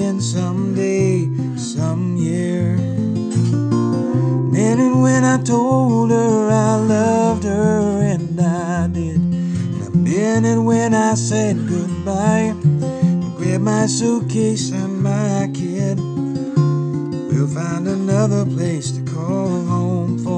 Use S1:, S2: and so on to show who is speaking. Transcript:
S1: again someday, some year. Then and when I told her I loved her, and I did. And then and when I said goodbye, grab my suitcase and my kid, we'll find another place to call home for